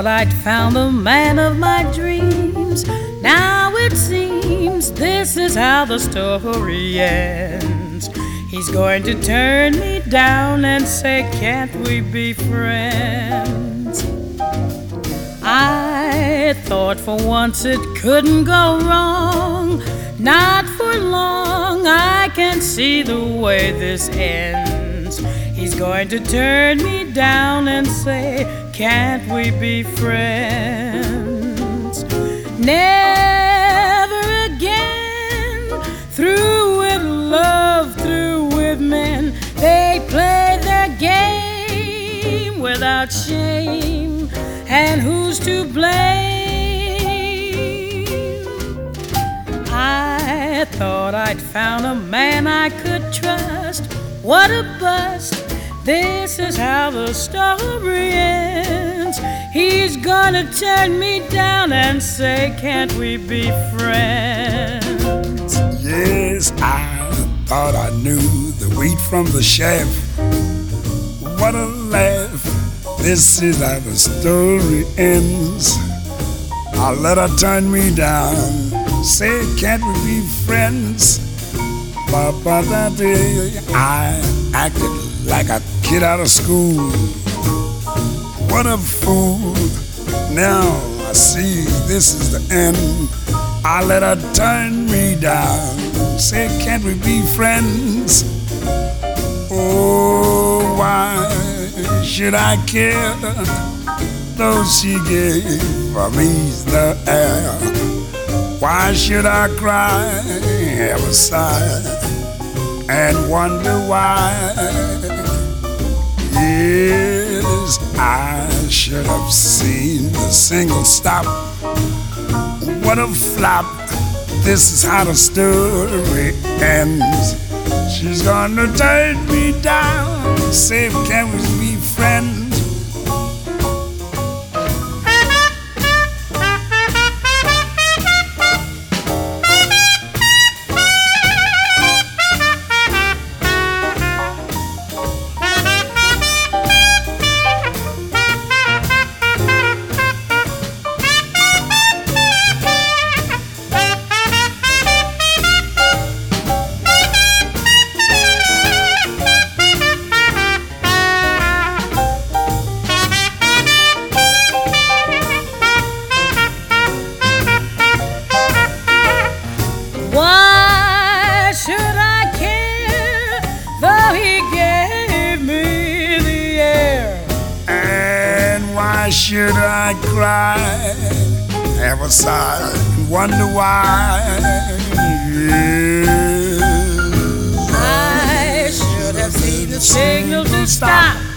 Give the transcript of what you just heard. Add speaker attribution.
Speaker 1: thought I'd found the man of my dreams. Now it seems this is how the story ends. He's going to turn me down and say, can't we be friends? I thought for once it couldn't go wrong. Not for long, I can see the way this ends. He's going to turn me down and say, can't we be friends? Never again, through with love, through with men. They play their game without shame, and who's to blame? I thought I'd found a man I could trust. What a bust. This is how the story ends. He's gonna turn me down and say, can't we be friends?
Speaker 2: Yes, I thought I knew the wheat from the chaff. What a laugh. This is how the story ends. I let her turn me down, say, can't we be friends? But that day I acted like a kid out of school. What a fool. Now I see this is the end. I let her turn me down, say, can't we be friends? Oh, why should I care? Though she gave me the air. Why should I cry, have a sigh, and wonder why? Yes, I should have seen the single stop. What a flop. This is how the story ends. She's gonna turn me down, say, can we be friends?
Speaker 1: Why should I care, though he gave me the air?
Speaker 2: And why should I cry, have a sigh, and wonder why? Yes,
Speaker 1: I should have seen the signal to stop.